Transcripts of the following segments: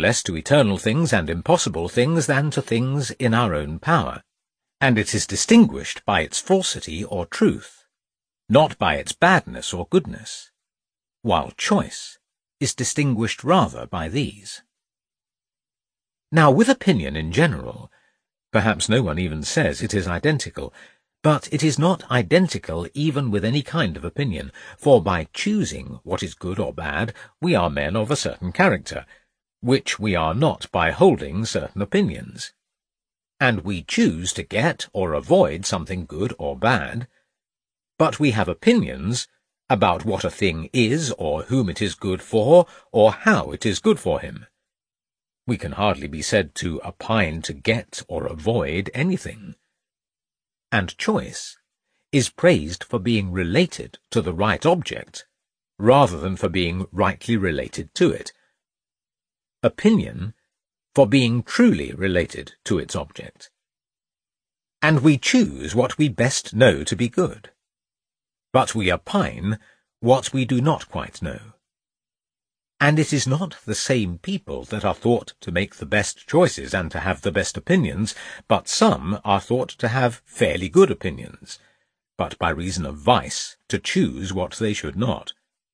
less to eternal things and impossible things than to things in our own power, and it is distinguished by its falsity or truth, not by its badness or goodness, while choice is distinguished rather by these. Now, with opinion in general, perhaps no one even says it is identical, but it is not identical even with any kind of opinion, for by choosing what is good or bad, we are men of a certain character, which we are not by holding certain opinions. And we choose to get or avoid something good or bad, but we have opinions about what a thing is or whom it is good for or how it is good for him. We can hardly be said to opine to get or avoid anything. And choice is praised for being related to the right object, rather than for being rightly related to it. Opinion for being truly related to its object. And we choose what we best know to be good, but we opine what we do not quite know. And it is not the same people that are thought to make the best choices and to have the best opinions, but some are thought to have fairly good opinions, but by reason of vice to choose what they should not.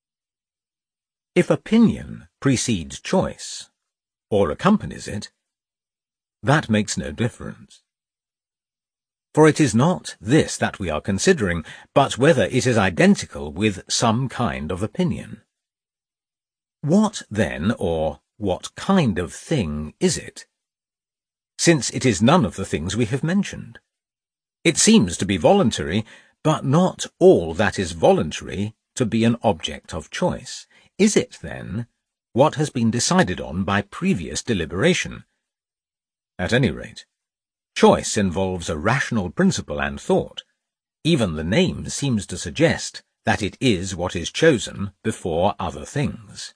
If opinion precedes choice, or accompanies it, that makes no difference. For it is not this that we are considering, but whether it is identical with some kind of opinion. What, then, or what kind of thing is it? Since it is none of the things we have mentioned. It seems to be voluntary, but not all that is voluntary to be an object of choice. Is it, then, what has been decided on by previous deliberation? At any rate, choice involves a rational principle and thought. Even the name seems to suggest that it is what is chosen before other things.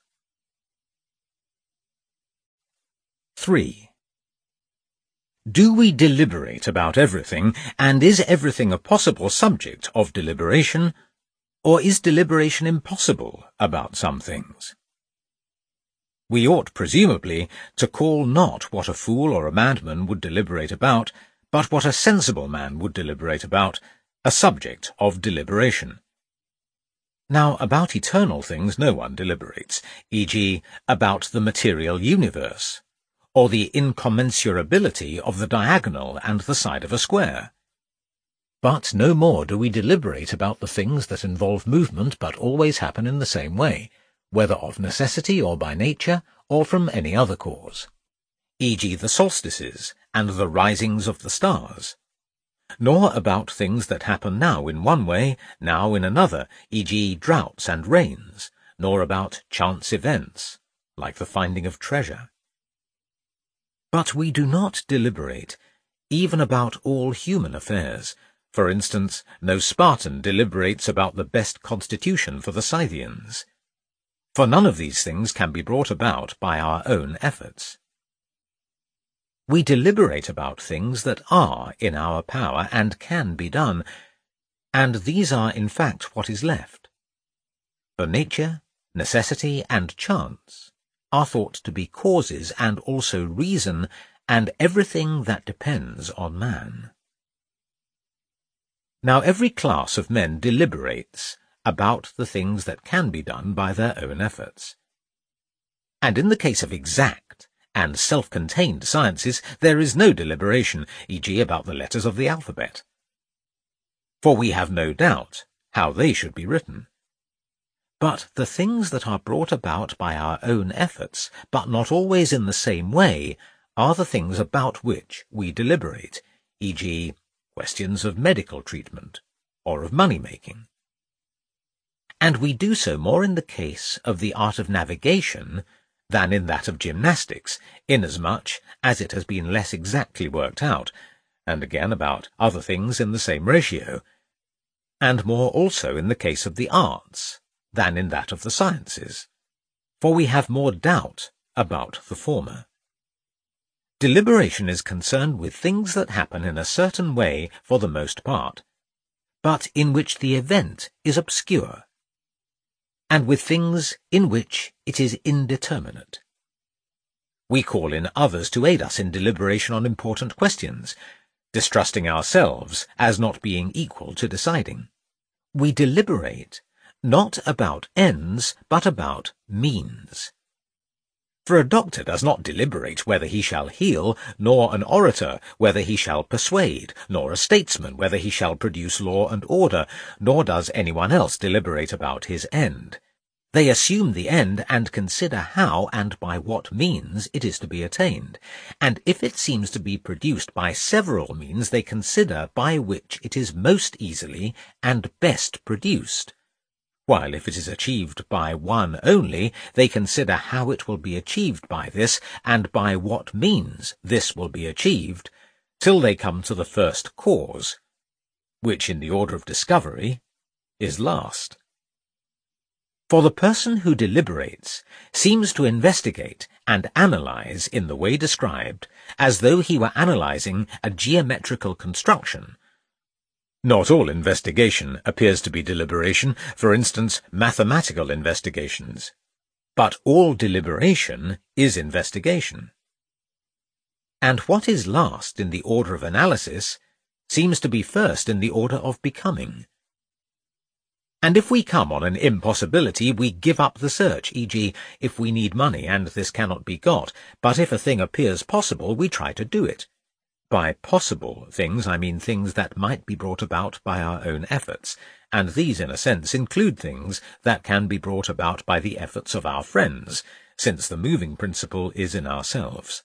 3. Do we deliberate about everything, and is everything a possible subject of deliberation, or is deliberation impossible about some things? We ought presumably to call not what a fool or a madman would deliberate about, but what a sensible man would deliberate about, a subject of deliberation. Now, about eternal things no one deliberates, e.g., about the material universe, or the incommensurability of the diagonal and the side of a square. But no more do we deliberate about the things that involve movement but always happen in the same way, whether of necessity or by nature, or from any other cause, e.g. the solstices and the risings of the stars, nor about things that happen now in one way, now in another, e.g. droughts and rains, nor about chance events, like the finding of treasure. But we do not deliberate even about all human affairs. For instance, no Spartan deliberates about the best constitution for the Scythians. For none of these things can be brought about by our own efforts. We deliberate about things that are in our power and can be done, and these are in fact what is left. For nature, necessity, and chance are thought to be causes and also reason, and everything that depends on man. Now every class of men deliberates about the things that can be done by their own efforts. And in the case of exact and self-contained sciences, there is no deliberation, e.g. about the letters of the alphabet. For we have no doubt how they should be written. But the things that are brought about by our own efforts, but not always in the same way, are the things about which we deliberate, e.g., questions of medical treatment or of money-making. And we do so more in the case of the art of navigation than in that of gymnastics, inasmuch as it has been less exactly worked out, and again about other things in the same ratio, and more also in the case of the arts than in that of the sciences, for we have more doubt about the former. Deliberation is concerned with things that happen in a certain way for the most part, but in which the event is obscure, and with things in which it is indeterminate. We call in others to aid us in deliberation on important questions, distrusting ourselves as not being equal to deciding. We deliberate not about ends, but about means. For a doctor does not deliberate whether he shall heal, nor an orator whether he shall persuade, nor a statesman whether he shall produce law and order, nor does anyone else deliberate about his end. They assume the end and consider how and by what means it is to be attained, and if it seems to be produced by several means, they consider by which it is most easily and best produced, while if it is achieved by one only, they consider how it will be achieved by this, and by what means this will be achieved, till they come to the first cause, which in the order of discovery is last. For the person who deliberates seems to investigate and analyze in the way described, as though he were analyzing a geometrical construction. Not all investigation appears to be deliberation, for instance, mathematical investigations. But all deliberation is investigation. And what is last in the order of analysis seems to be first in the order of becoming. And if we come on an impossibility, we give up the search, e.g., if we need money and this cannot be got, but if a thing appears possible, we try to do it. By possible things, I mean things that might be brought about by our own efforts, and these, in a sense, include things that can be brought about by the efforts of our friends, since the moving principle is in ourselves.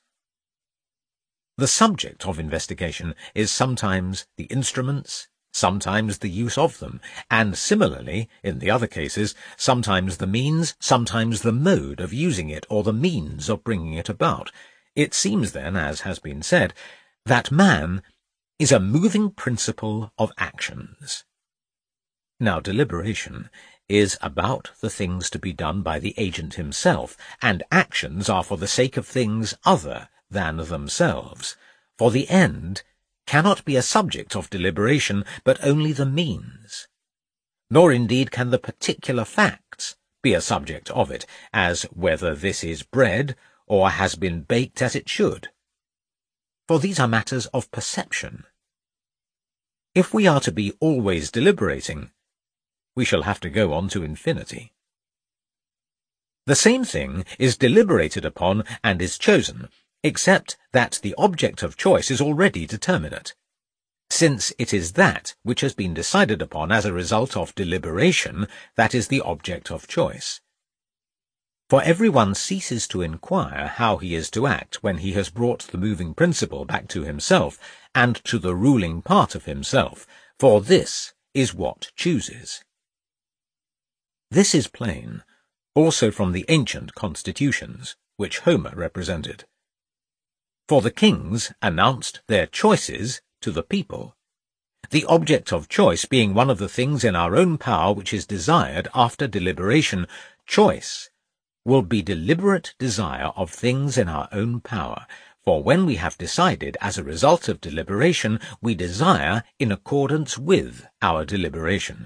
The subject of investigation is sometimes the instruments, sometimes the use of them, and similarly, in the other cases, sometimes the means, sometimes the mode of using it, or the means of bringing it about. It seems then, as has been said, that man is a moving principle of actions. Now, deliberation is about the things to be done by the agent himself, and actions are for the sake of things other than themselves, for the end cannot be a subject of deliberation, but only the means. Nor indeed can the particular facts be a subject of it, as whether this is bread, or has been baked as it should. For these are matters of perception. If we are to be always deliberating, we shall have to go on to infinity. The same thing is deliberated upon and is chosen, except that the object of choice is already determinate, since it is that which has been decided upon as a result of deliberation that is the object of choice. For everyone ceases to inquire how he is to act when he has brought the moving principle back to himself and to the ruling part of himself, for this is what chooses. This is plain also from the ancient constitutions, which Homer represented. For the kings announced their choices to the people, the object of choice being one of the things in our own power which is desired after deliberation. Choice will be deliberate desire of things in our own power, for when we have decided as a result of deliberation, we desire in accordance with our deliberation.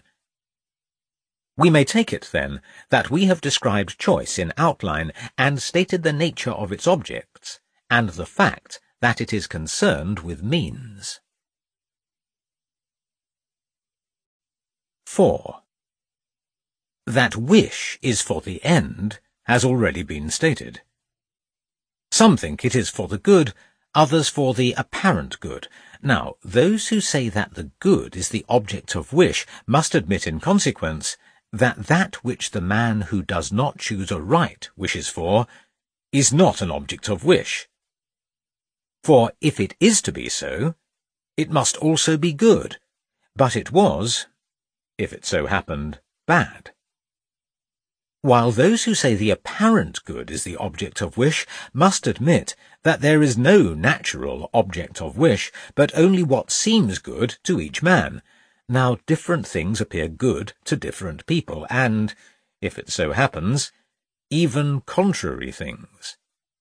We may take it, then, that we have described choice in outline and stated the nature of its objects, and the fact that it is concerned with means. 4. That wish is for the end has already been stated. Some think it is for the good, others for the apparent good. Now, those who say that the good is the object of wish must admit in consequence that that which the man who does not choose aright wishes for is not an object of wish. For if it is to be so, it must also be good, but it was, if it so happened, bad. While those who say the apparent good is the object of wish must admit that there is no natural object of wish, but only what seems good to each man. Now, different things appear good to different people, and, if it so happens, even contrary things.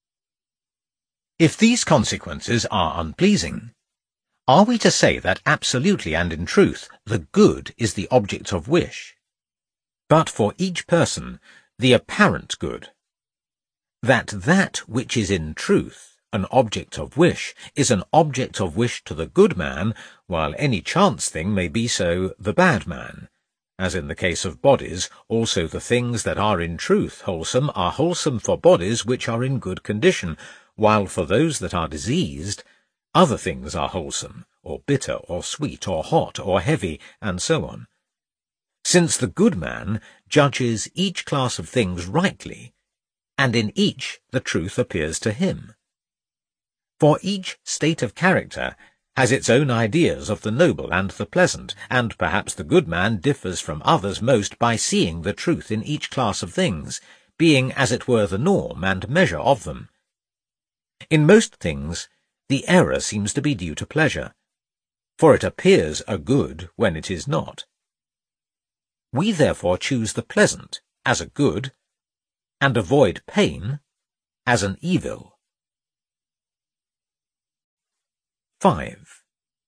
If these consequences are unpleasing, are we to say that absolutely and in truth the good is the object of wish, but for each person the apparent good, that which is in truth an object of wish is an object of wish to the good man, while any chance thing may be so the bad man. As in the case of bodies, also the things that are in truth wholesome are wholesome for bodies which are in good condition, while for those that are diseased, other things are wholesome, or bitter, or sweet, or hot, or heavy, and so on. Since the good man judges each class of things rightly, and in each the truth appears to him. For each state of character has its own ideas of the noble and the pleasant, and perhaps the good man differs from others most by seeing the truth in each class of things, being as it were the norm and measure of them. In most things, the error seems to be due to pleasure, for it appears a good when it is not. We therefore choose the pleasant as a good, and avoid pain as an evil. 5.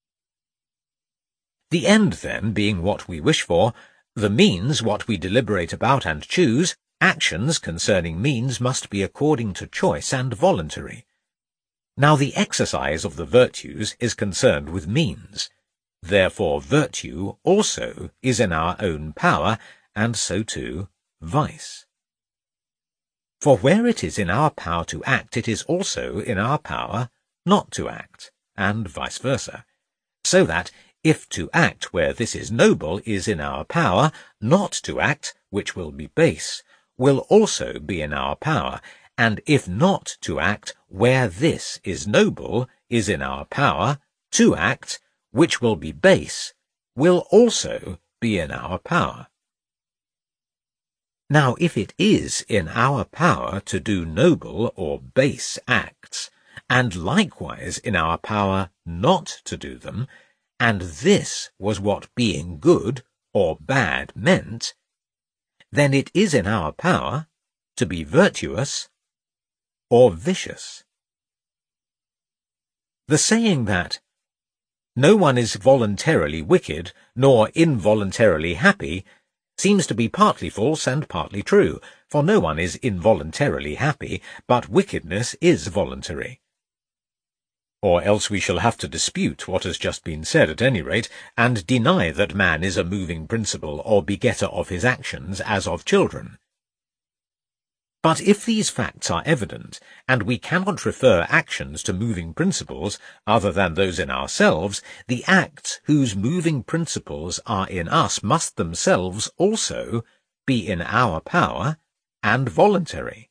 The end, then, being what we wish for, the means what we deliberate about and choose, actions concerning means must be according to choice and voluntary. Now the exercise of the virtues is concerned with means. Therefore virtue also is in our own power, and so too vice. For where it is in our power to act, it is also in our power not to act, and vice versa, so that, if to act where this is noble is in our power, not to act, which will be base, will also be in our power, and if not to act where this is noble is in our power, to act, which will be base, will also be in our power. Now if it is in our power to do noble or base acts, and likewise in our power not to do them, and this was what being good or bad meant, then it is in our power to be virtuous or vicious. The saying that no one is voluntarily wicked nor involuntarily happy seems to be partly false and partly true, for no one is involuntarily happy, but wickedness is voluntary. Or else we shall have to dispute what has just been said at any rate, and deny that man is a moving principle or begetter of his actions as of children. But if these facts are evident, and we cannot refer actions to moving principles other than those in ourselves, the acts whose moving principles are in us must themselves also be in our power and voluntary.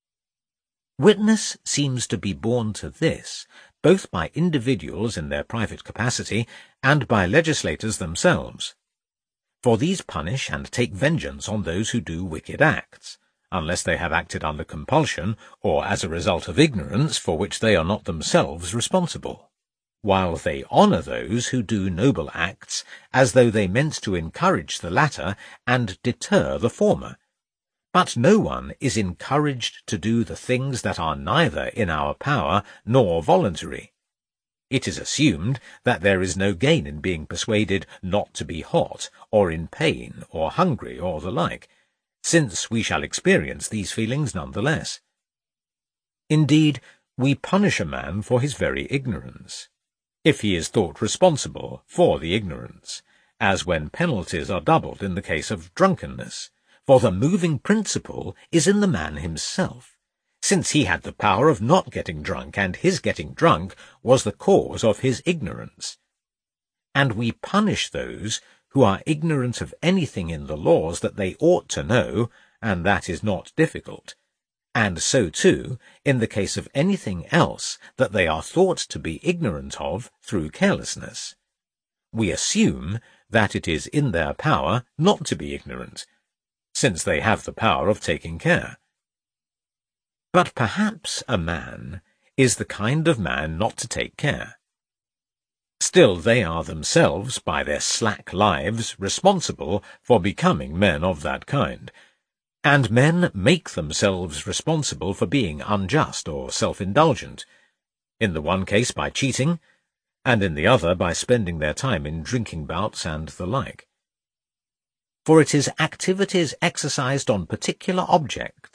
Witness seems to be borne to this, both by individuals in their private capacity and by legislators themselves. For these punish and take vengeance on those who do wicked acts, unless they have acted under compulsion or as a result of ignorance for which they are not themselves responsible, while they honour those who do noble acts as though they meant to encourage the latter and deter the former. But no one is encouraged to do the things that are neither in our power nor voluntary. It is assumed that there is no gain in being persuaded not to be hot, or in pain, or hungry, or the like, since we shall experience these feelings none the less. Indeed, we punish a man for his very ignorance, if he is thought responsible for the ignorance, as when penalties are doubled in the case of drunkenness, for the moving principle is in the man himself, since he had the power of not getting drunk, and his getting drunk was the cause of his ignorance. And we punish those who are ignorant of anything in the laws that they ought to know, and that is not difficult, and so too in the case of anything else that they are thought to be ignorant of through carelessness. We assume that it is in their power not to be ignorant, since they have the power of taking care. But perhaps a man is the kind of man not to take care. Still they are themselves, by their slack lives, responsible for becoming men of that kind, and men make themselves responsible for being unjust or self-indulgent, in the one case by cheating, and in the other by spending their time in drinking bouts and the like. For it is activities exercised on particular objects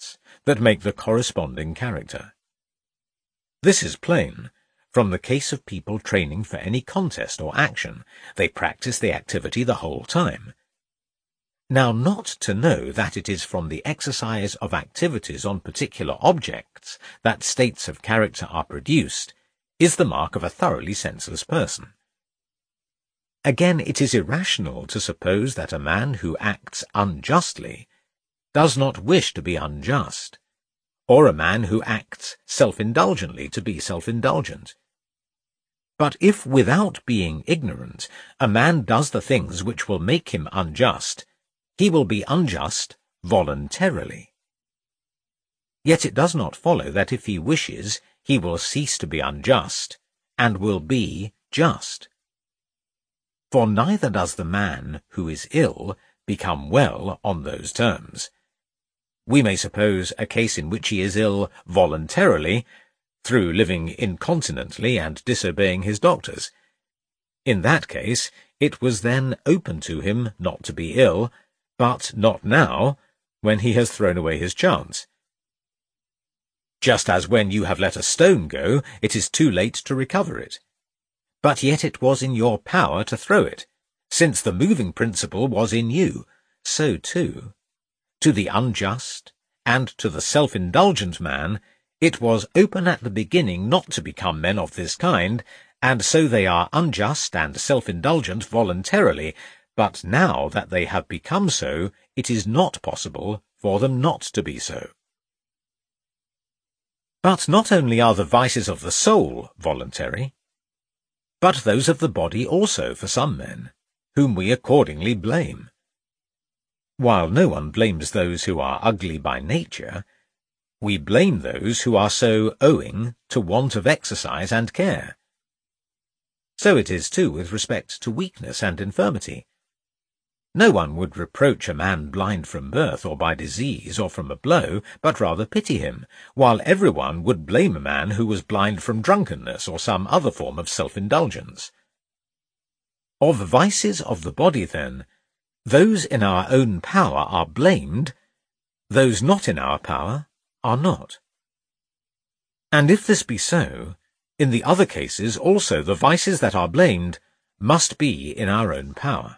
that make the corresponding character. This is plain from the case of people training for any contest or action. They practice the activity the whole time. Now, not to know that it is from the exercise of activities on particular objects that states of character are produced is the mark of a thoroughly senseless person. Again, it is irrational to suppose that a man who acts unjustly does not wish to be unjust, or a man who acts self-indulgently to be self-indulgent. But if, without being ignorant, a man does the things which will make him unjust, he will be unjust voluntarily. Yet it does not follow that if he wishes, he will cease to be unjust, and will be just. For neither does the man who is ill become well on those terms. We may suppose a case in which he is ill voluntarily, through living incontinently and disobeying his doctors. In that case, it was then open to him not to be ill, but not now, when he has thrown away his chance. Just as when you have let a stone go, it is too late to recover it. But yet it was in your power to throw it, since the moving principle was in you. So too, to the unjust and to the self-indulgent man, it was open at the beginning not to become men of this kind, and so they are unjust and self-indulgent voluntarily, but now that they have become so, it is not possible for them not to be so. But not only are the vices of the soul voluntary, but those of the body also for some men, whom we accordingly blame. While no one blames those who are ugly by nature, we blame those who are so owing to want of exercise and care. So it is too with respect to weakness and infirmity. No one would reproach a man blind from birth or by disease or from a blow, but rather pity him, while everyone would blame a man who was blind from drunkenness or some other form of self-indulgence. Of vices of the body, then, those in our own power are blamed, those not in our power are not. And if this be so, in the other cases also the vices that are blamed must be in our own power.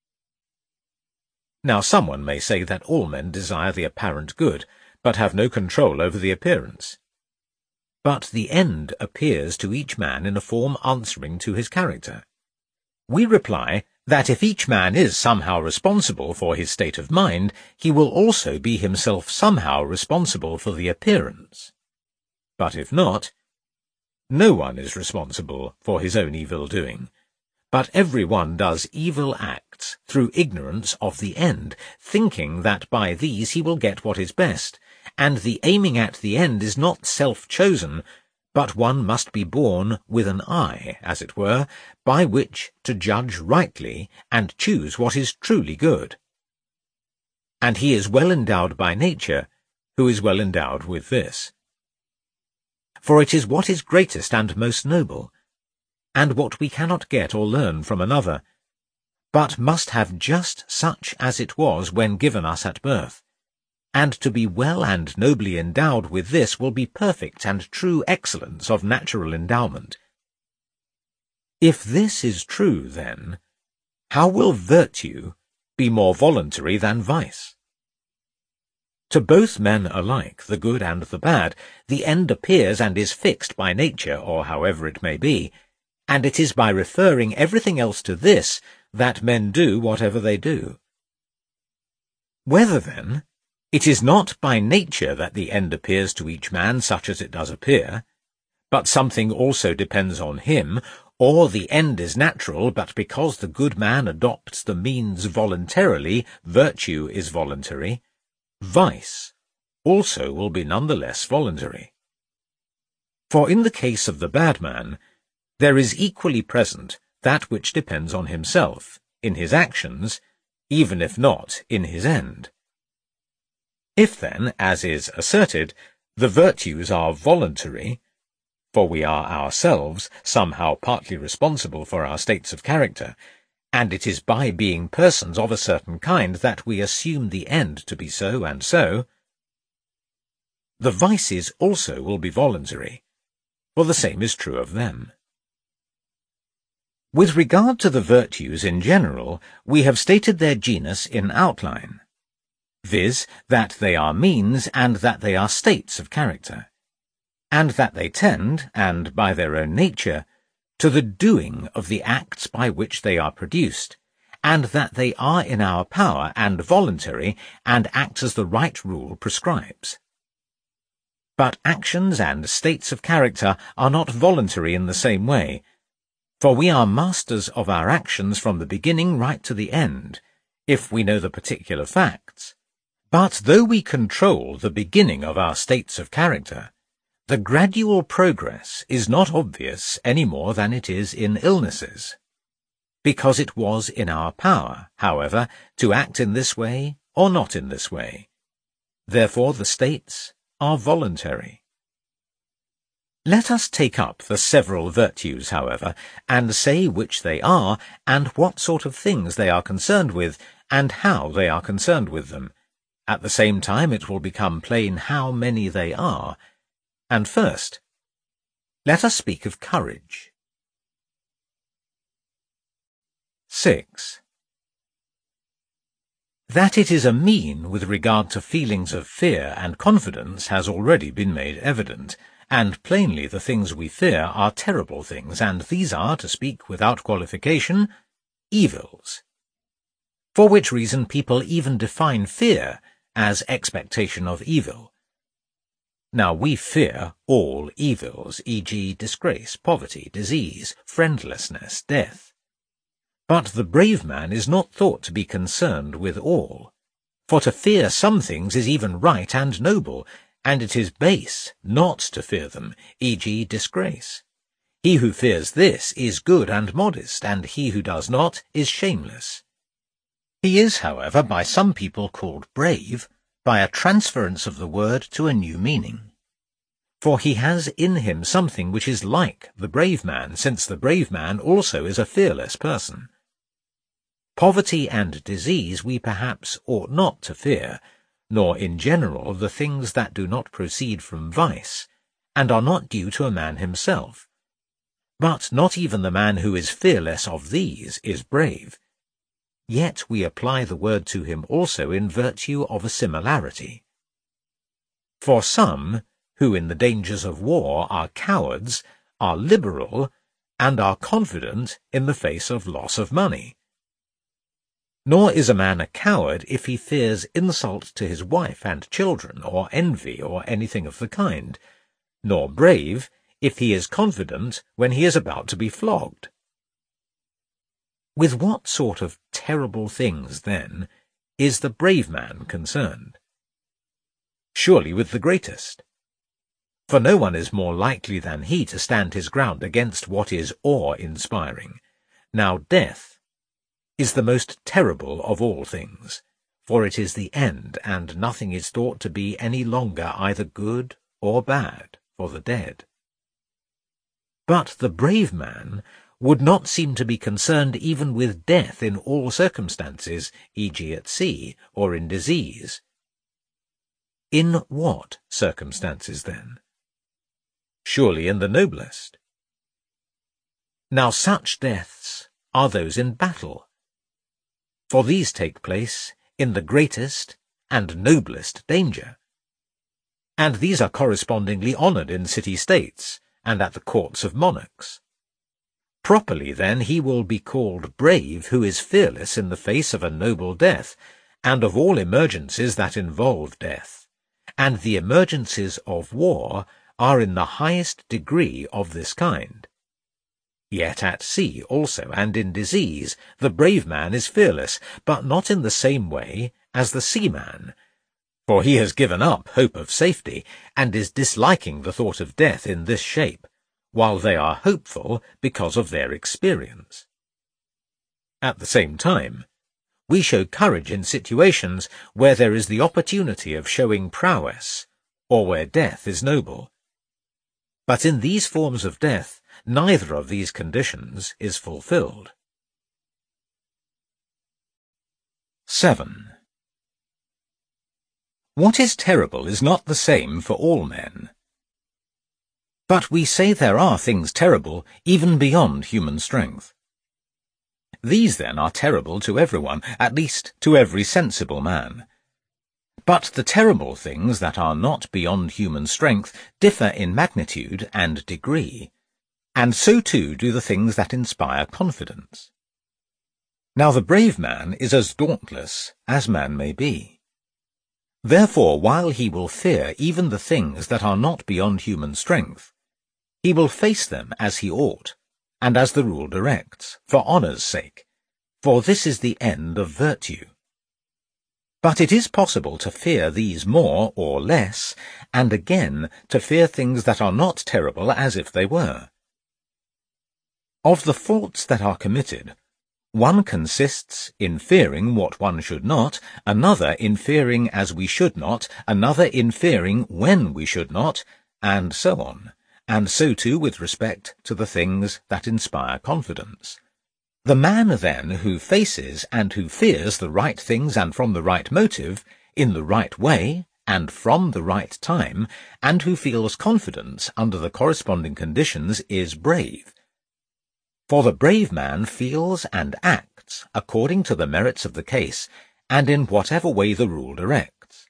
Now someone may say that all men desire the apparent good, but have no control over the appearance. But the end appears to each man in a form answering to his character. We reply that if each man is somehow responsible for his state of mind, he will also be himself somehow responsible for the appearance. But if not, no one is responsible for his own evil doing. But every one does evil acts through ignorance of the end, thinking that by these he will get what is best, and the aiming at the end is not self-chosen, but one must be born with an eye, as it were, by which to judge rightly and choose what is truly good. And he is well endowed by nature, who is well endowed with this. For it is what is greatest and most noble, and what we cannot get or learn from another, but must have just such as it was when given us at birth. And to be well and nobly endowed with this will be perfect and true excellence of natural endowment. If this is true, then, how will virtue be more voluntary than vice? To both men alike, the good and the bad, the end appears and is fixed by nature, or however it may be, and it is by referring everything else to this that men do whatever they do. Whether, then, it is not by nature that the end appears to each man such as it does appear, but something also depends on him, or the end is natural, but because the good man adopts the means voluntarily, virtue is voluntary, vice also will be none the less voluntary. For in the case of the bad man, there is equally present that which depends on himself, in his actions, even if not in his end. If then, as is asserted, the virtues are voluntary, for we are ourselves somehow partly responsible for our states of character, and it is by being persons of a certain kind that we assume the end to be so and so, the vices also will be voluntary, for the same is true of them. With regard to the virtues in general, we have stated their genus in outline, viz., that they are means and that they are states of character, and that they tend, and by their own nature, to the doing of the acts by which they are produced, and that they are in our power and voluntary, and act as the right rule prescribes. But actions and states of character are not voluntary in the same way, for we are masters of our actions from the beginning right to the end, if we know the particular facts. But though we control the beginning of our states of character, the gradual progress is not obvious any more than it is in illnesses, because it was in our power, however, to act in this way or not in this way. Therefore the states are voluntary. Let us take up the several virtues, however, and say which they are, and what sort of things they are concerned with, and how they are concerned with them. At the same time it will become plain how many they are. And first, let us speak of courage. 6. That it is a mean with regard to feelings of fear and confidence has already been made evident, and plainly the things we fear are terrible things, and these are, to speak without qualification, evils. For which reason people even define fear as expectation of evil. Now we fear all evils, e.g. disgrace, poverty, disease, friendlessness, death. But the brave man is not thought to be concerned with all. For to fear some things is even right and noble, and it is base not to fear them, e.g. disgrace. He who fears this is good and modest, and he who does not is shameless. He is, however, by some people called brave, by a transference of the word to a new meaning. For he has in him something which is like the brave man, since the brave man also is a fearless person. Poverty and disease we perhaps ought not to fear, nor in general the things that do not proceed from vice, and are not due to a man himself. But not even the man who is fearless of these is brave. Yet we apply the word to him also in virtue of a similarity. For some, who in the dangers of war are cowards, are liberal, and are confident in the face of loss of money. Nor is a man a coward if he fears insult to his wife and children, or envy, or anything of the kind, nor brave if he is confident when he is about to be flogged. With what sort of terrible things, then, is the brave man concerned? Surely with the greatest. For no one is more likely than he to stand his ground against what is awe-inspiring. Now death is the most terrible of all things, for it is the end, and nothing is thought to be any longer either good or bad for the dead. But the brave man would not seem to be concerned even with death in all circumstances, e.g. at sea, or in disease. In what circumstances, then? Surely in the noblest. Now such deaths are those in battle, for these take place in the greatest and noblest danger. And these are correspondingly honoured in city-states, and at the courts of monarchs. Properly, then, he will be called brave who is fearless in the face of a noble death, and of all emergencies that involve death. And the emergencies of war are in the highest degree of this kind. Yet at sea also, and in disease, the brave man is fearless, but not in the same way as the seaman, for he has given up hope of safety, and is disliking the thought of death in this shape, while they are hopeful because of their experience. At the same time, we show courage in situations where there is the opportunity of showing prowess, or where death is noble. But in these forms of death, neither of these conditions is fulfilled. 7. What is terrible is not the same for all men. But we say there are things terrible even beyond human strength. These then are terrible to everyone, at least to every sensible man. But the terrible things that are not beyond human strength differ in magnitude and degree, and so too do the things that inspire confidence. Now the brave man is as dauntless as man may be. Therefore, while he will fear even the things that are not beyond human strength, he will face them as he ought, and as the rule directs, for honour's sake, for this is the end of virtue. But it is possible to fear these more or less, and again to fear things that are not terrible as if they were. Of the faults that are committed, one consists in fearing what one should not, another in fearing as we should not, another in fearing when we should not, and so on, and so too with respect to the things that inspire confidence. The man, then, who faces and who fears the right things and from the right motive, in the right way, and from the right time, and who feels confidence under the corresponding conditions, is brave. For the brave man feels and acts according to the merits of the case, and in whatever way the rule directs.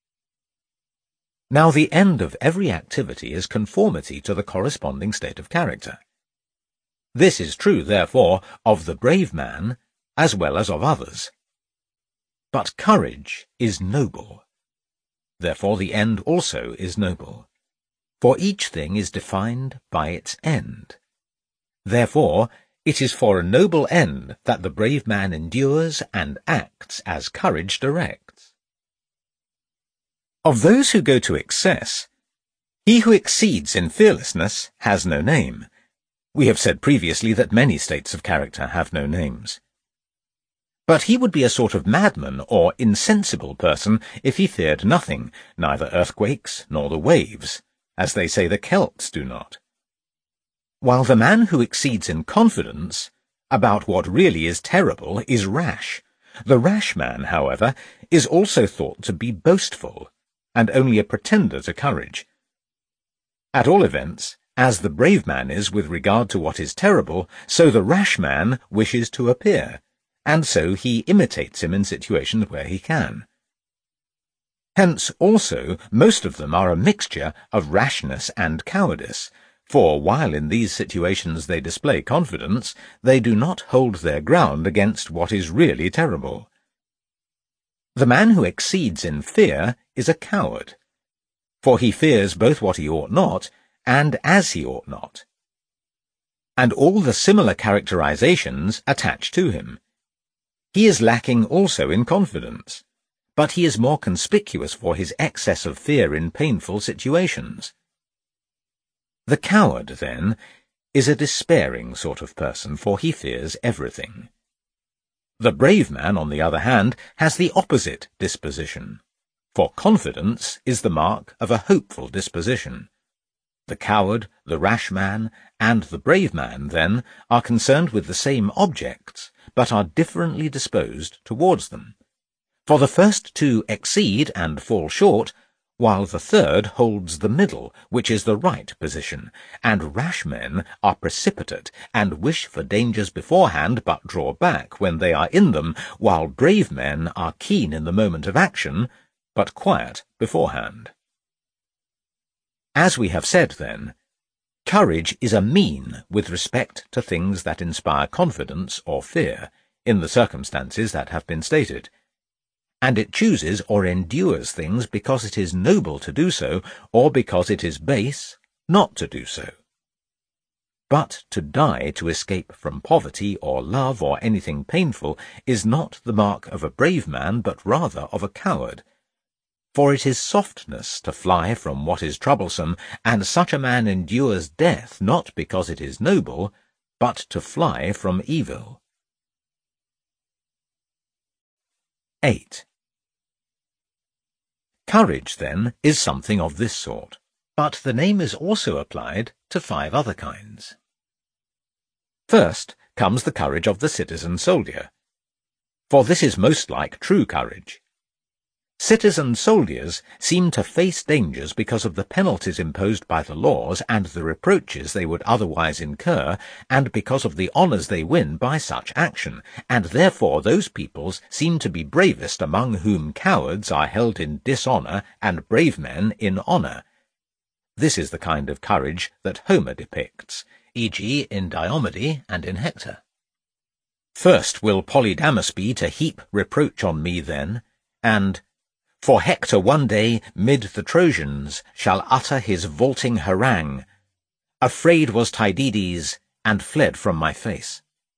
Now the end of every activity is conformity to the corresponding state of character. This is true, therefore, of the brave man as well as of others. But courage is noble. Therefore the end also is noble. For each thing is defined by its end. Therefore it is for a noble end that the brave man endures and acts as courage directs. Of those who go to excess, he who exceeds in fearlessness has no name. We have said previously that many states of character have no names. But he would be a sort of madman or insensible person if he feared nothing, neither earthquakes nor the waves, as they say the Celts do not. While the man who exceeds in confidence about what really is terrible is rash. The rash man, however, is also thought to be boastful, and only a pretender to courage. At all events, as the brave man is with regard to what is terrible, so the rash man wishes to appear, and so he imitates him in situations where he can. Hence, also, most of them are a mixture of rashness and cowardice, for while in these situations they display confidence, they do not hold their ground against what is really terrible. The man who exceeds in fear is a coward, for he fears both what he ought not and as he ought not, and all the similar characterizations attached to him. He is lacking also in confidence, but he is more conspicuous for his excess of fear in painful situations. The coward, then, is a despairing sort of person, for he fears everything. The brave man, on the other hand, has the opposite disposition, for confidence is the mark of a hopeful disposition. The coward, the rash man, and the brave man, then, are concerned with the same objects, but are differently disposed towards them. For the first two exceed and fall short, while the third holds the middle, which is the right position, and rash men are precipitate, and wish for dangers beforehand, but draw back when they are in them, while brave men are keen in the moment of action, but quiet beforehand. As we have said, then, courage is a mean with respect to things that inspire confidence or fear, in the circumstances that have been stated, and it chooses or endures things because it is noble to do so, or because it is base not to do so. But to die to escape from poverty or love or anything painful is not the mark of a brave man, but rather of a coward. For it is softness to fly from what is troublesome, and such a man endures death not because it is noble, but to fly from evil. 8. Courage, then, is something of this sort, but the name is also applied to 5 other kinds. First comes the courage of the citizen soldier, for this is most like true courage. Citizen soldiers seem to face dangers because of the penalties imposed by the laws and the reproaches they would otherwise incur, and because of the honours they win by such action, and therefore those peoples seem to be bravest among whom cowards are held in dishonour and brave men in honour. This is the kind of courage that Homer depicts, e.g. in Diomede and in Hector. First will Polydamas be to heap reproach on me then, and for Hector one day, mid the Trojans, shall utter his vaulting harangue. Afraid was Tydides, and fled from my face.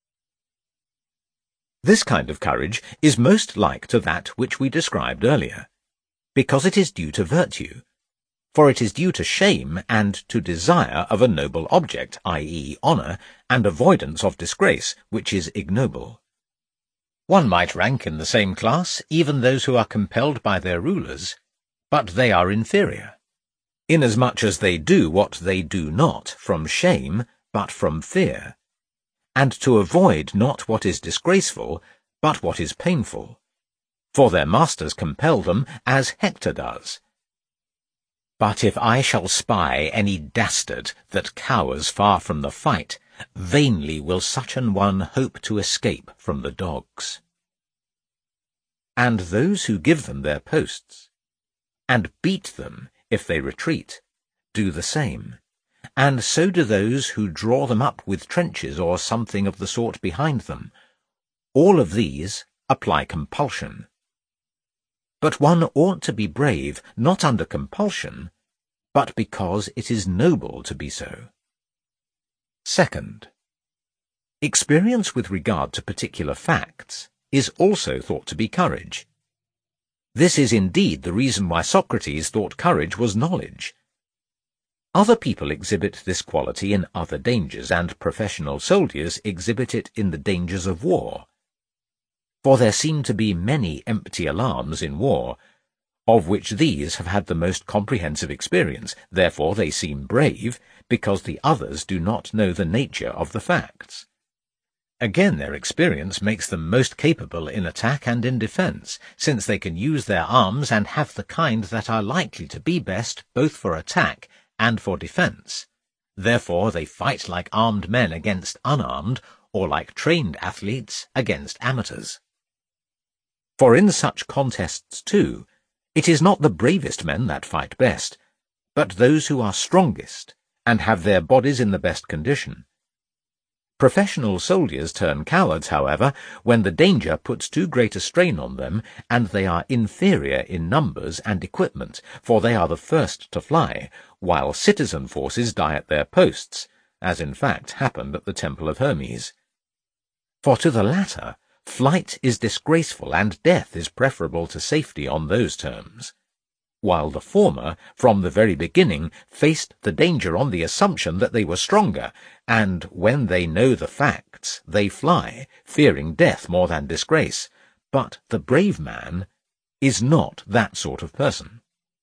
This kind of courage is most like to that which we described earlier, because it is due to virtue, for it is due to shame and to desire of a noble object, i.e. honour, and avoidance of disgrace, which is ignoble. One might rank in the same class even those who are compelled by their rulers, but they are inferior, inasmuch as they do what they do not from shame, but from fear, and to avoid not what is disgraceful, but what is painful, for their masters compel them, as Hector does. But if I shall spy any dastard that cowers far from the fight, vainly will such an one hope to escape from the dogs. And those who give them their posts, and beat them if they retreat, do the same, and so do those who draw them up with trenches or something of the sort behind them. All of these apply compulsion. But one ought to be brave not under compulsion, but because it is noble to be so. Second, experience with regard to particular facts is also thought to be courage. This is indeed the reason why Socrates thought courage was knowledge. Other people exhibit this quality in other dangers, and professional soldiers exhibit it in the dangers of war. For there seem to be many empty alarms in war, of which these have had the most comprehensive experience. Therefore they seem brave, because the others do not know the nature of the facts. Again, their experience makes them most capable in attack and in defence, since they can use their arms and have the kind that are likely to be best both for attack and for defence. Therefore they fight like armed men against unarmed, or like trained athletes against amateurs. For in such contests, too, it is not the bravest men that fight best, but those who are strongest and have their bodies in the best condition. Professional soldiers turn cowards, however, when the danger puts too great a strain on them, and they are inferior in numbers and equipment, for they are the first to fly, while citizen forces die at their posts, as in fact happened at the Temple of Hermes. For to the latter, flight is disgraceful, and death is preferable to safety on those terms, while the former, from the very beginning, faced the danger on the assumption that they were stronger, and when they know the facts, they fly, fearing death more than disgrace. But the brave man is not that sort of person.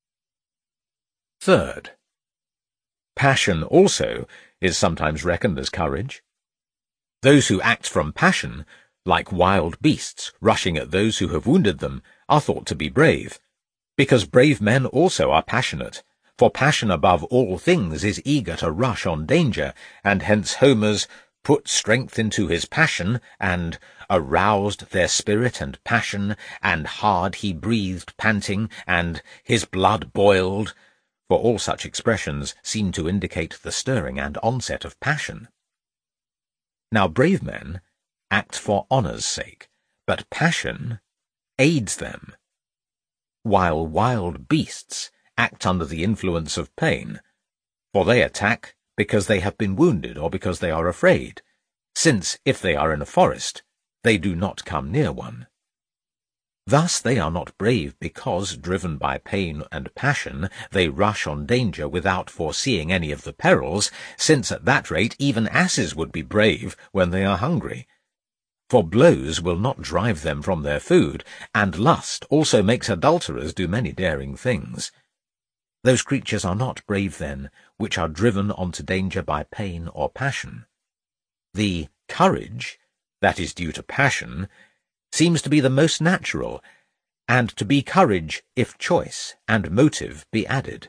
Third, passion also is sometimes reckoned as courage. Those who act from passion, like wild beasts rushing at those who have wounded them, are thought to be brave, because brave men also are passionate, for passion above all things is eager to rush on danger, and hence Homer's put strength into his passion, and aroused their spirit and passion, and hard he breathed panting, and his blood boiled, for all such expressions seem to indicate the stirring and onset of passion. Now brave men act for honour's sake, but passion aids them, while wild beasts act under the influence of pain, for they attack because they have been wounded or because they are afraid, since if they are in a forest, they do not come near one. Thus they are not brave because, driven by pain and passion, they rush on danger without foreseeing any of the perils, since at that rate even asses would be brave when they are hungry. For blows will not drive them from their food, and lust also makes adulterers do many daring things. Those creatures are not brave then, which are driven on to danger by pain or passion. The courage that is due to passion seems to be the most natural, and to be courage if choice and motive be added.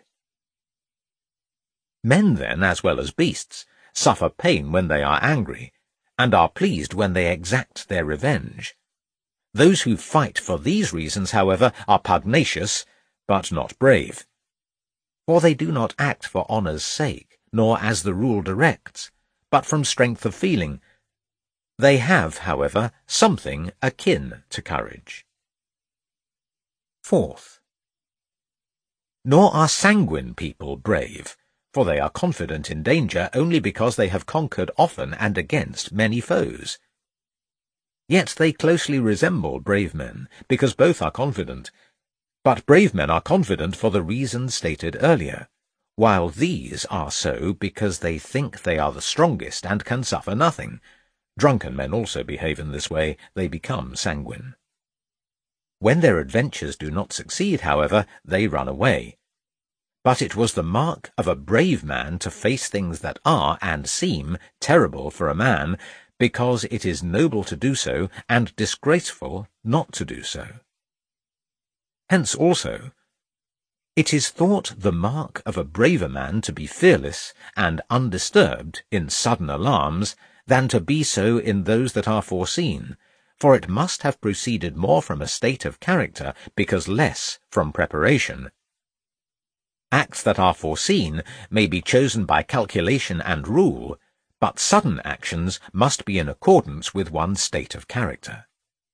Men then, as well as beasts, suffer pain when they are angry, and are pleased when they exact their revenge. Those who fight for these reasons, however, are pugnacious, but not brave. For they do not act for honour's sake, nor as the rule directs, but from strength of feeling. They have, however, something akin to courage. Fourth, nor are sanguine people brave, for they are confident in danger only because they have conquered often and against many foes. Yet they closely resemble brave men, because both are confident. But brave men are confident for the reasons stated earlier, while these are so because they think they are the strongest and can suffer nothing. Drunken men also behave in this way. They become sanguine. When their adventures do not succeed, however, they run away. But it was the mark of a brave man to face things that are, and seem, terrible for a man, because it is noble to do so, and disgraceful not to do so. Hence also, it is thought the mark of a braver man to be fearless and undisturbed in sudden alarms than to be so in those that are foreseen, for it must have proceeded more from a state of character, because less from preparation. Acts that are foreseen may be chosen by calculation and rule, but sudden actions must be in accordance with one's state of character.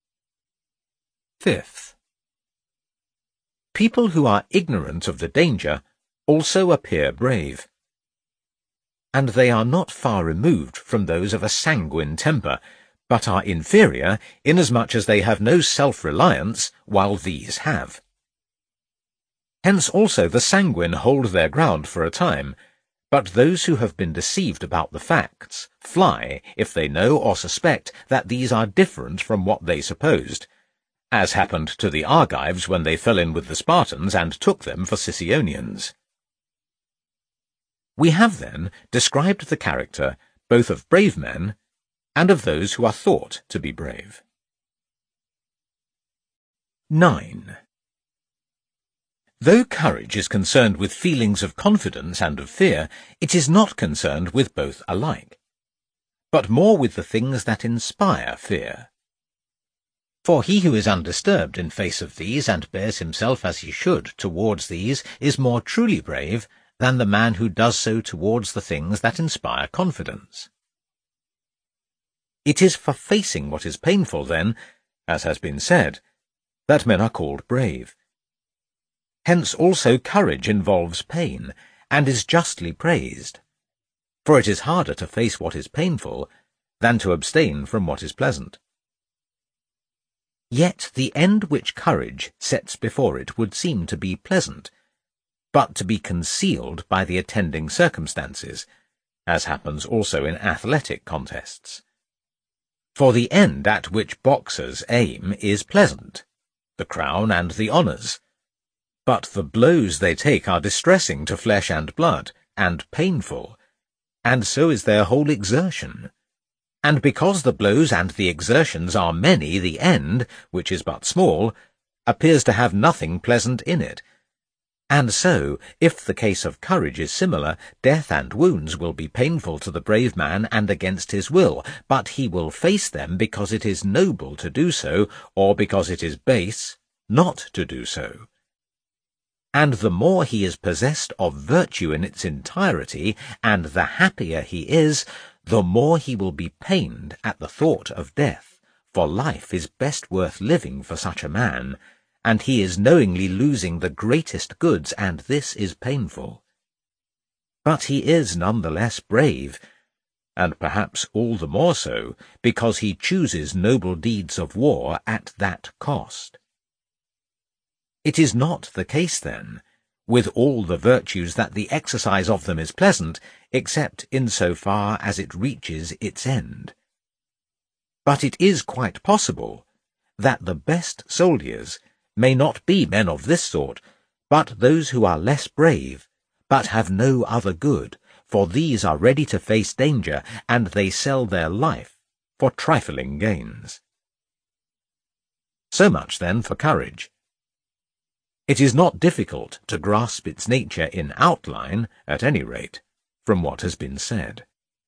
Fifth, people who are ignorant of the danger also appear brave, and they are not far removed from those of a sanguine temper, but are inferior inasmuch as they have no self-reliance, while these have. Hence also the sanguine hold their ground for a time, but those who have been deceived about the facts fly if they know or suspect that these are different from what they supposed, as happened to the Argives when they fell in with the Spartans and took them for Sicyonians. We have then described the character both of brave men and of those who are thought to be brave. 9. Though courage is concerned with feelings of confidence and of fear, it is not concerned with both alike, but more with the things that inspire fear. For he who is undisturbed in face of these and bears himself as he should towards these is more truly brave than the man who does so towards the things that inspire confidence. It is for facing what is painful, then, as has been said, that men are called brave. Hence also courage involves pain, and is justly praised. For it is harder to face what is painful than to abstain from what is pleasant. Yet the end which courage sets before it would seem to be pleasant, but to be concealed by the attending circumstances, as happens also in athletic contests. For the end at which boxers aim is pleasant, the crown and the honours, but the blows they take are distressing to flesh and blood, and painful, and so is their whole exertion. And because the blows and the exertions are many, the end, which is but small, appears to have nothing pleasant in it. And so, if the case of courage is similar, death and wounds will be painful to the brave man and against his will, but he will face them because it is noble to do so, or because it is base not to do so. And the more he is possessed of virtue in its entirety, and the happier he is, the more he will be pained at the thought of death, for life is best worth living for such a man, and he is knowingly losing the greatest goods, and this is painful. But he is none the less brave, and perhaps all the more so, because he chooses noble deeds of war at that cost. It is not the case, then, with all the virtues that the exercise of them is pleasant, except in so far as it reaches its end. But it is quite possible that the best soldiers may not be men of this sort, but those who are less brave, but have no other good, for these are ready to face danger, and they sell their life for trifling gains. So much, then, for courage. It is not difficult to grasp its nature in outline, at any rate, from what has been said.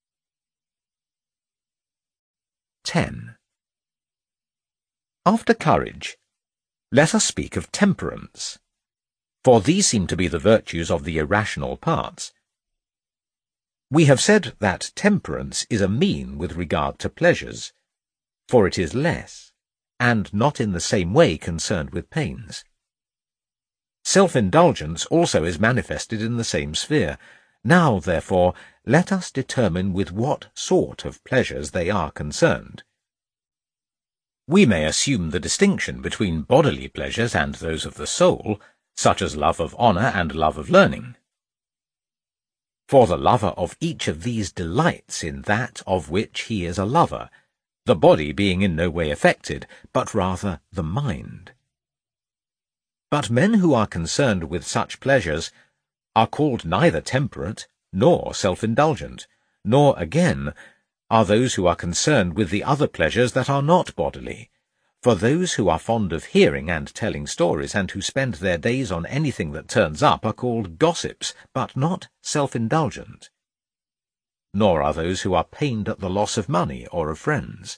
10. After courage, let us speak of temperance, for these seem to be the virtues of the irrational parts. We have said that temperance is a mean with regard to pleasures, for it is less, and not in the same way concerned with pains. Self-indulgence also is manifested in the same sphere. Now, therefore, let us determine with what sort of pleasures they are concerned. We may assume the distinction between bodily pleasures and those of the soul, such as love of honour and love of learning. For the lover of each of these delights in that of which he is a lover, the body being in no way affected, but rather the mind. But men who are concerned with such pleasures are called neither temperate nor self-indulgent, nor, again, are those who are concerned with the other pleasures that are not bodily. For those who are fond of hearing and telling stories, and who spend their days on anything that turns up, are called gossips, but not self-indulgent. Nor are those who are pained at the loss of money or of friends.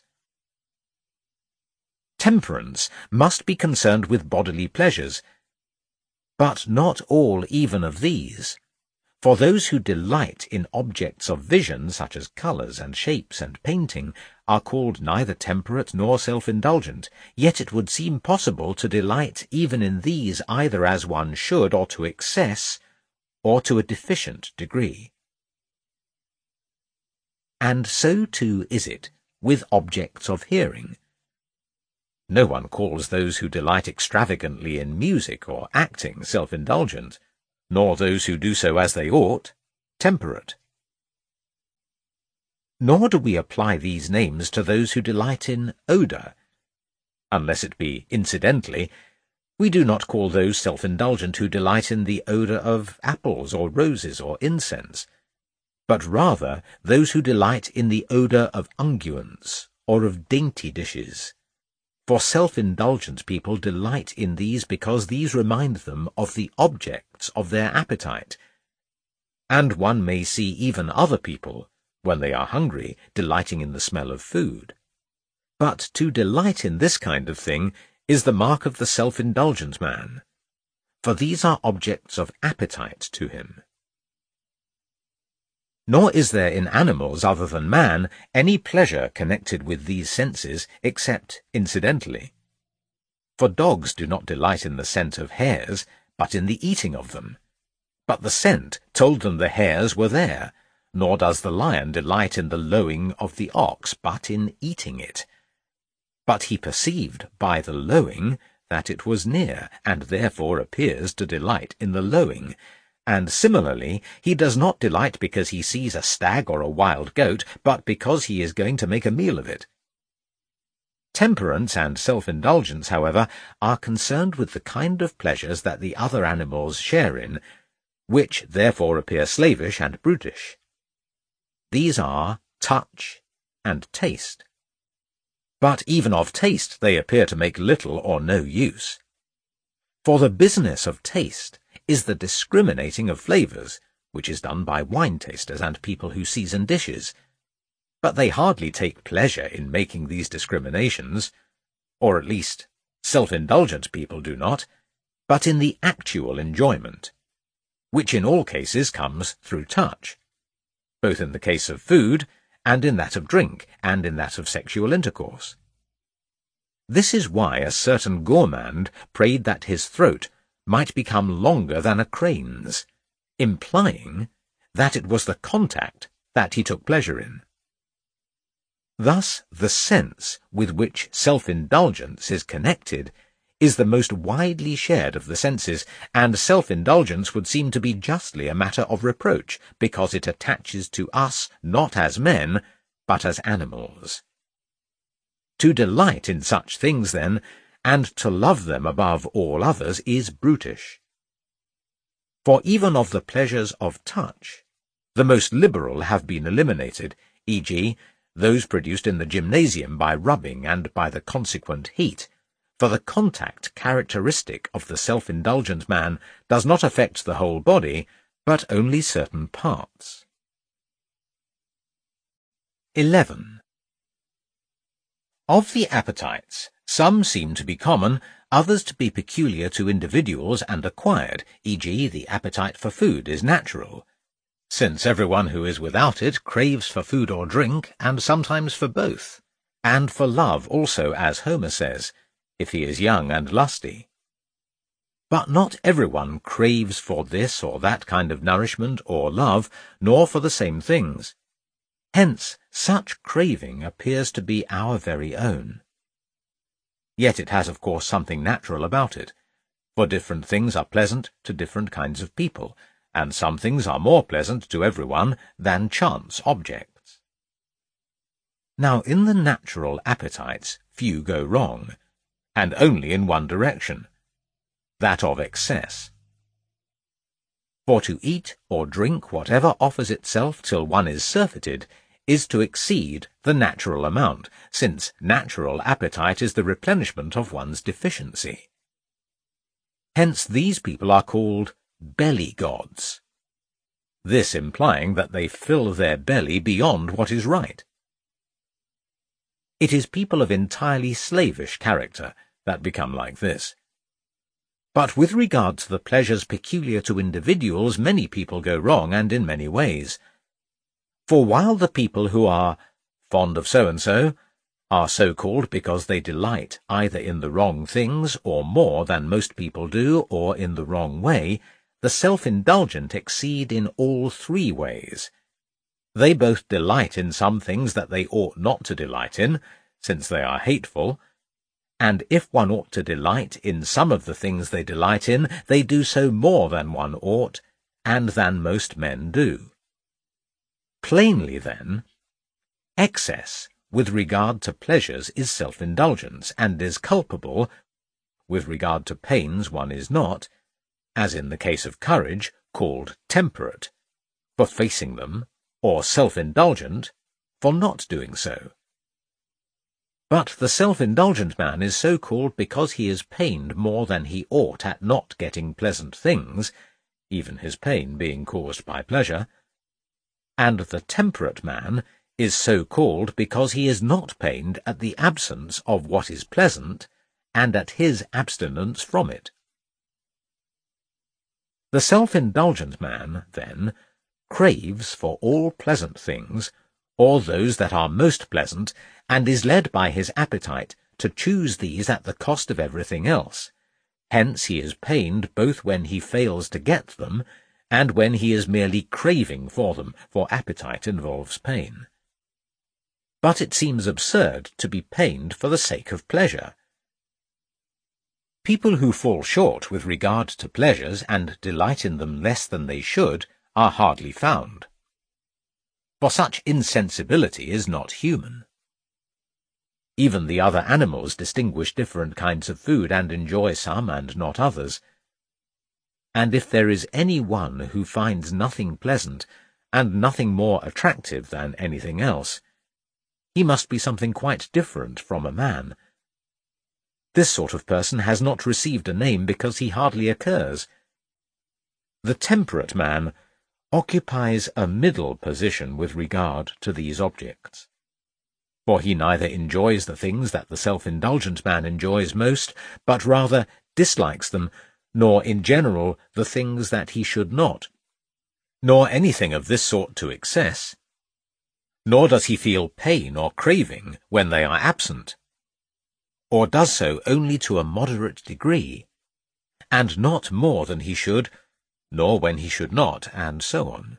Temperance must be concerned with bodily pleasures, but not all even of these. For those who delight in objects of vision, such as colours and shapes and painting, are called neither temperate nor self-indulgent, yet it would seem possible to delight even in these either as one should, or to excess, or to a deficient degree. And so too is it with objects of hearing. No one calls those who delight extravagantly in music or acting self-indulgent, nor those who do so as they ought temperate. Nor do we apply these names to those who delight in odour. Unless it be incidentally, we do not call those self-indulgent who delight in the odour of apples or roses or incense, but rather those who delight in the odour of unguents or of dainty dishes. For self-indulgent people delight in these because these remind them of the objects of their appetite. And one may see even other people, when they are hungry, delighting in the smell of food. But to delight in this kind of thing is the mark of the self-indulgent man, for these are objects of appetite to him. Nor is there in animals other than man any pleasure connected with these senses except incidentally. For dogs do not delight in the scent of hares, but in the eating of them. But the scent told them the hares were there, nor does the lion delight in the lowing of the ox, but in eating it. But he perceived by the lowing that it was near, and therefore appears to delight in the lowing. And similarly, he does not delight because he sees a stag or a wild goat, but because he is going to make a meal of it. Temperance and self-indulgence, however, are concerned with the kind of pleasures that the other animals share in, which therefore appear slavish and brutish. These are touch and taste. But even of taste they appear to make little or no use. For the business of taste is the discriminating of flavours, which is done by wine-tasters and people who season dishes. But they hardly take pleasure in making these discriminations, or at least self-indulgent people do not, but in the actual enjoyment, which in all cases comes through touch, both in the case of food, and in that of drink, and in that of sexual intercourse. This is why a certain gourmand prayed that his throat might become longer than a crane's, implying that it was the contact that he took pleasure in. Thus, the sense with which self-indulgence is connected is the most widely shared of the senses, and self-indulgence would seem to be justly a matter of reproach, because it attaches to us not as men, but as animals. To delight in such things, then, and to love them above all others is brutish. For even of the pleasures of touch, the most liberal have been eliminated, e.g., those produced in the gymnasium by rubbing and by the consequent heat, for the contact characteristic of the self-indulgent man does not affect the whole body, but only certain parts. 11. Of the appetites, some seem to be common, others to be peculiar to individuals and acquired, e.g. the appetite for food is natural, since everyone who is without it craves for food or drink, and sometimes for both, and for love also, as Homer says, if he is young and lusty. But not everyone craves for this or that kind of nourishment or love, nor for the same things. Hence, such craving appears to be our very own. Yet it has of course something natural about it, for different things are pleasant to different kinds of people, and some things are more pleasant to everyone than chance objects. Now in the natural appetites few go wrong, and only in one direction, that of excess. For to eat or drink whatever offers itself till one is surfeited is to exceed the natural amount, since natural appetite is the replenishment of one's deficiency. Hence these people are called belly gods, this implying that they fill their belly beyond what is right. It is people of entirely slavish character that become like this. But with regard to the pleasures peculiar to individuals, many people go wrong, and in many ways. For while the people who are fond of so-and-so are so-called because they delight either in the wrong things, or more than most people do, or in the wrong way, the self-indulgent exceed in all three ways. They both delight in some things that they ought not to delight in, since they are hateful, and if one ought to delight in some of the things they delight in, they do so more than one ought, and than most men do. Plainly, then, excess with regard to pleasures is self-indulgence, and is culpable. With regard to pains one is not, as in the case of courage, called temperate, for facing them, or self-indulgent, for not doing so. But the self-indulgent man is so called because he is pained more than he ought at not getting pleasant things, even his pain being caused by pleasure, and the temperate man is so called because he is not pained at the absence of what is pleasant, and at his abstinence from it. The self-indulgent man, then, craves for all pleasant things, or those that are most pleasant, and is led by his appetite to choose these at the cost of everything else. Hence he is pained both when he fails to get them, and when he is merely craving for them, for appetite involves pain. But it seems absurd to be pained for the sake of pleasure. People who fall short with regard to pleasures and delight in them less than they should are hardly found. For such insensibility is not human. Even the other animals distinguish different kinds of food and enjoy some and not others. And if there is any one who finds nothing pleasant and nothing more attractive than anything else, he must be something quite different from a man. This sort of person has not received a name because he hardly occurs. The temperate man occupies a middle position with regard to these objects. For he neither enjoys the things that the self-indulgent man enjoys most, but rather dislikes them, nor in general the things that he should not, nor anything of this sort to excess. Nor does he feel pain or craving when they are absent, or does so only to a moderate degree, and not more than he should, nor when he should not, and so on.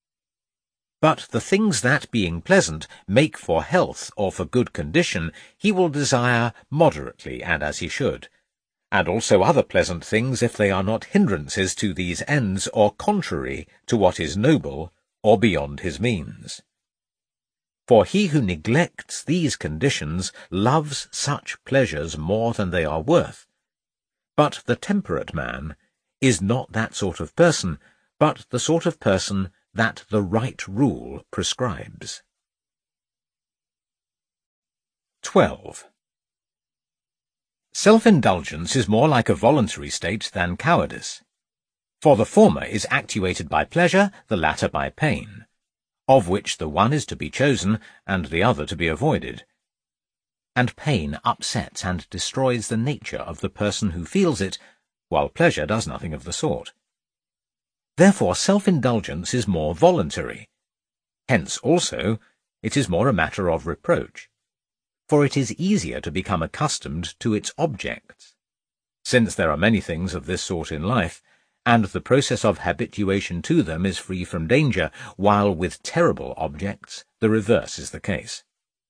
But the things that, being pleasant, make for health or for good condition, he will desire moderately and as he should, and also other pleasant things if they are not hindrances to these ends, or contrary to what is noble, or beyond his means. For he who neglects these conditions loves such pleasures more than they are worth. But the temperate man is not that sort of person, but the sort of person that the right rule prescribes. 12. Self-indulgence is more like a voluntary state than cowardice. For the former is actuated by pleasure, the latter by pain, of which the one is to be chosen and the other to be avoided. And pain upsets and destroys the nature of the person who feels it, while pleasure does nothing of the sort. Therefore self-indulgence is more voluntary. Hence also it is more a matter of reproach, for it is easier to become accustomed to its objects, since there are many things of this sort in life, and the process of habituation to them is free from danger, while with terrible objects the reverse is the case.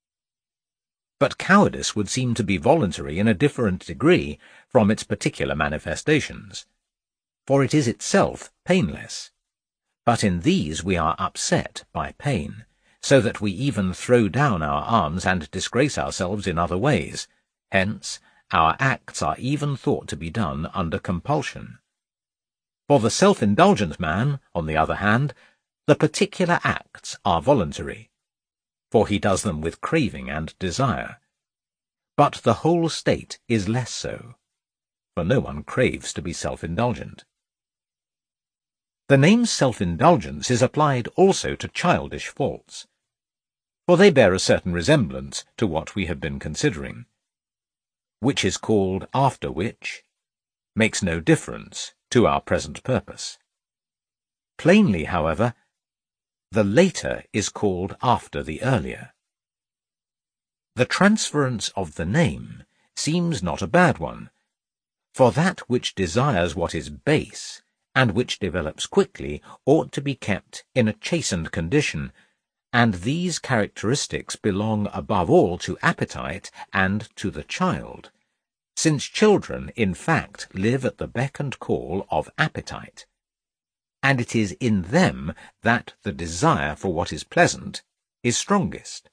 But cowardice would seem to be voluntary in a different degree from its particular manifestations, for it is itself painless. But in these we are upset by pain, so that we even throw down our arms and disgrace ourselves in other ways. Hence, our acts are even thought to be done under compulsion. For the self-indulgent man, on the other hand, the particular acts are voluntary, for he does them with craving and desire. But the whole state is less so, for no one craves to be self-indulgent. The name self-indulgence is applied also to childish faults, for they bear a certain resemblance to what we have been considering. Which is called after which makes no difference to our present purpose. Plainly, however, the later is called after the earlier. The transference of the name seems not a bad one, for that which desires what is base, and which develops quickly, ought to be kept in a chastened condition, and these characteristics belong above all to appetite and to the child, since children, in fact, live at the beck and call of appetite, and it is in them that the desire for what is pleasant is strongest.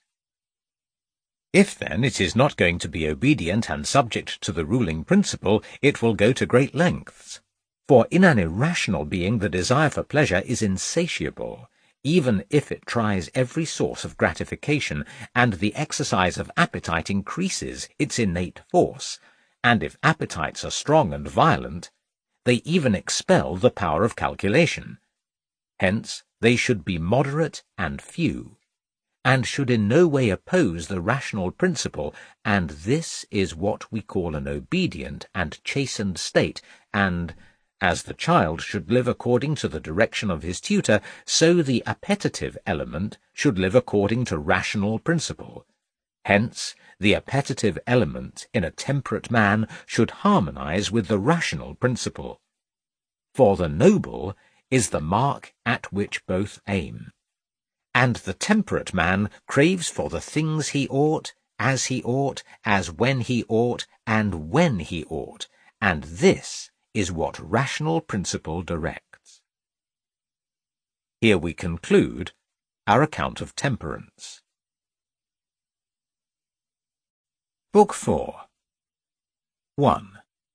If, then, it is not going to be obedient and subject to the ruling principle, it will go to great lengths. For in an irrational being the desire for pleasure is insatiable, even if it tries every source of gratification, and the exercise of appetite increases its innate force, and if appetites are strong and violent, they even expel the power of calculation. Hence they should be moderate and few, and should in no way oppose the rational principle, and this is what we call an obedient and chastened state, and, as the child should live according to the direction of his tutor, so the appetitive element should live according to rational principle. Hence, the appetitive element in a temperate man should harmonize with the rational principle. For the noble is the mark at which both aim. And the temperate man craves for the things he ought, as when he ought, and when he ought, and this is what rational principle directs. Here we conclude our account of temperance. Book 4. 1.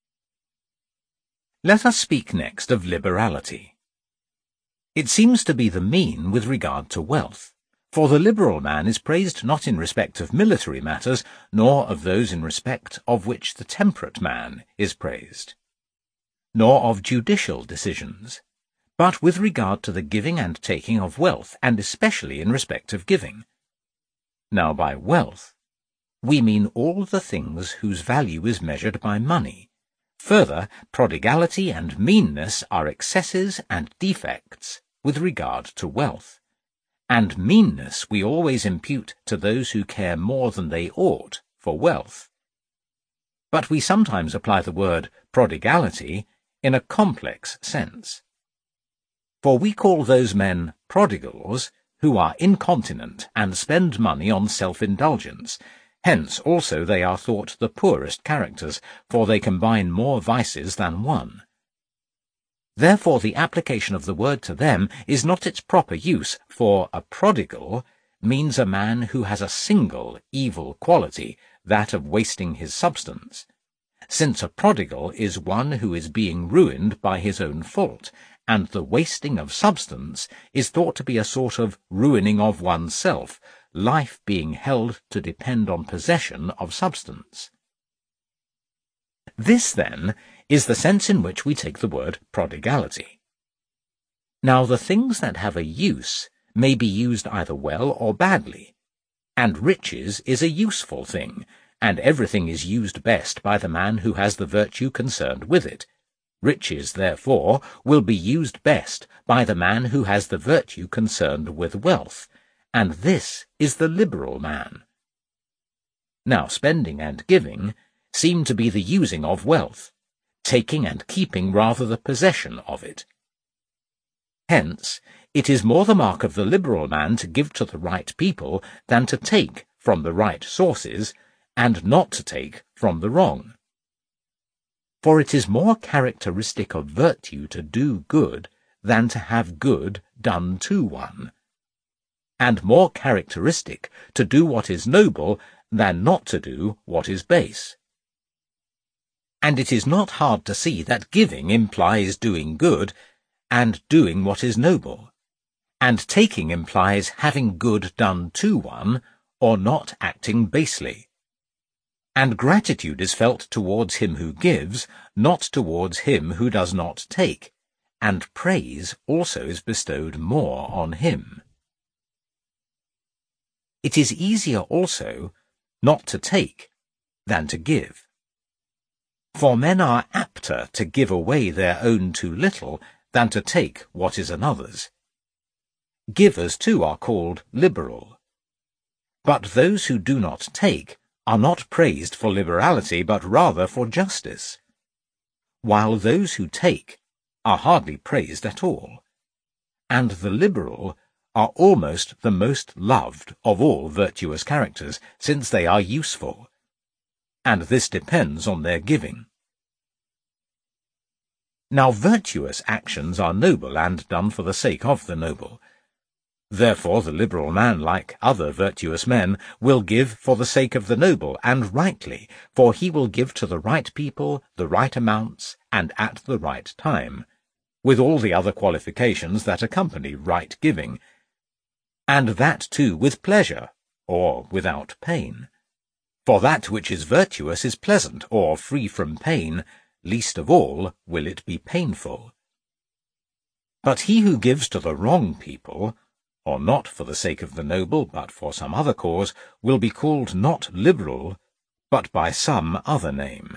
Let us speak next of liberality. It seems to be the mean with regard to wealth, for the liberal man is praised not in respect of military matters, nor of those in respect of which the temperate man is praised, nor of judicial decisions, but with regard to the giving and taking of wealth, and especially in respect of giving. Now by wealth we mean all the things whose value is measured by money. Further, prodigality and meanness are excesses and defects with regard to wealth, and meanness we always impute to those who care more than they ought for wealth. But we sometimes apply the word prodigality in a complex sense. For we call those men prodigals who are incontinent and spend money on self-indulgence. Hence also they are thought the poorest characters, for they combine more vices than one. Therefore the application of the word to them is not its proper use, for a prodigal means a man who has a single evil quality, that of wasting his substance, since a prodigal is one who is being ruined by his own fault, and the wasting of substance is thought to be a sort of ruining of oneself, life being held to depend on possession of substance. This, then, is the sense in which we take the word prodigality. Now, the things that have a use may be used either well or badly, and riches is a useful thing, and everything is used best by the man who has the virtue concerned with it. Riches, therefore, will be used best by the man who has the virtue concerned with wealth, and this is the liberal man. Now, spending and giving seem to be the using of wealth, taking and keeping rather the possession of it. Hence, it is more the mark of the liberal man to give to the right people than to take from the right sources, and not to take from the wrong. For it is more characteristic of virtue to do good than to have good done to one, and more characteristic to do what is noble than not to do what is base. And it is not hard to see that giving implies doing good, and doing what is noble, and taking implies having good done to one, or not acting basely. And gratitude is felt towards him who gives, not towards him who does not take, and praise also is bestowed more on him. It is easier also not to take than to give. For men are apter to give away their own too little than to take what is another's. Givers too are called liberal. But those who do not take are not praised for liberality, but rather for justice, while those who take are hardly praised at all, and the liberal are almost the most loved of all virtuous characters, since they are useful, and this depends on their giving. Now, virtuous actions are noble and done for the sake of the noble. Therefore the liberal man, like other virtuous men, will give for the sake of the noble, and rightly, for he will give to the right people the right amounts and at the right time, with all the other qualifications that accompany right giving, and that too with pleasure, or without pain. For that which is virtuous is pleasant, or free from pain, least of all will it be painful. But he who gives to the wrong people, or not for the sake of the noble, but for some other cause, will be called not liberal, but by some other name.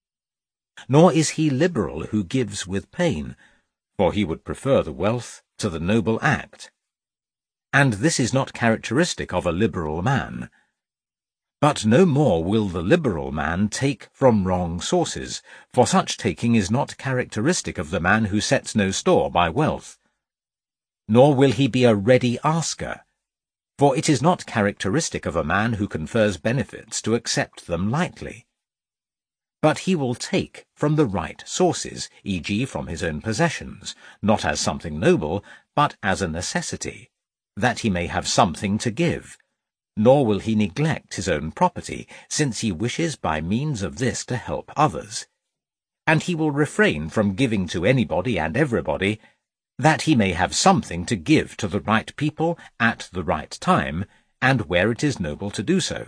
Nor is he liberal who gives with pain, for he would prefer the wealth to the noble act. And this is not characteristic of a liberal man. But no more will the liberal man take from wrong sources, for such taking is not characteristic of the man who sets no store by wealth. Nor will he be a ready asker, for it is not characteristic of a man who confers benefits to accept them lightly. But he will take from the right sources, e.g. from his own possessions, not as something noble, but as a necessity, that he may have something to give. Nor will he neglect his own property, since he wishes by means of this to help others. And he will refrain from giving to anybody and everybody, that he may have something to give to the right people at the right time, and where it is noble to do so.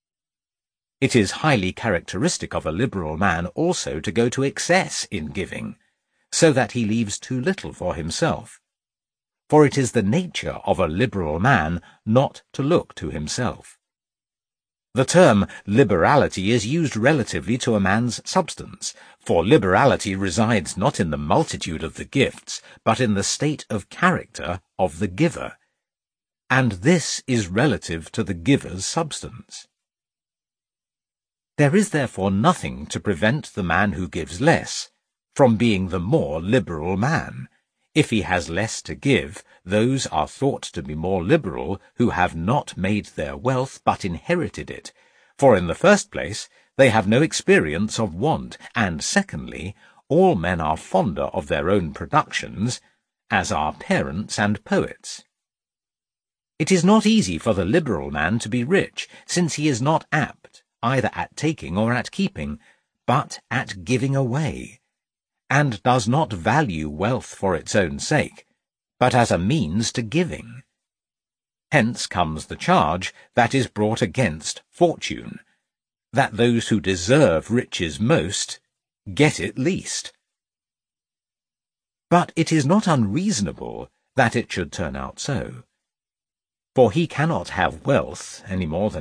It is highly characteristic of a liberal man also to go to excess in giving, so that he leaves too little for himself. For it is the nature of a liberal man not to look to himself. The term liberality is used relatively to a man's substance, for liberality resides not in the multitude of the gifts, but in the state of character of the giver, and this is relative to the giver's substance. There is therefore nothing to prevent the man who gives less from being the more liberal man. If he has less to give, those are thought to be more liberal who have not made their wealth but inherited it, for in the first place they have no experience of want, and secondly, all men are fonder of their own productions, as are parents and poets. It is not easy for the liberal man to be rich, since he is not apt either at taking or at keeping, but at giving away, and does not value wealth for its own sake, but as a means to giving. Hence comes the charge that is brought against fortune, that those who deserve riches most get it least. But it is not unreasonable that it should turn out so. For he cannot have wealth any more than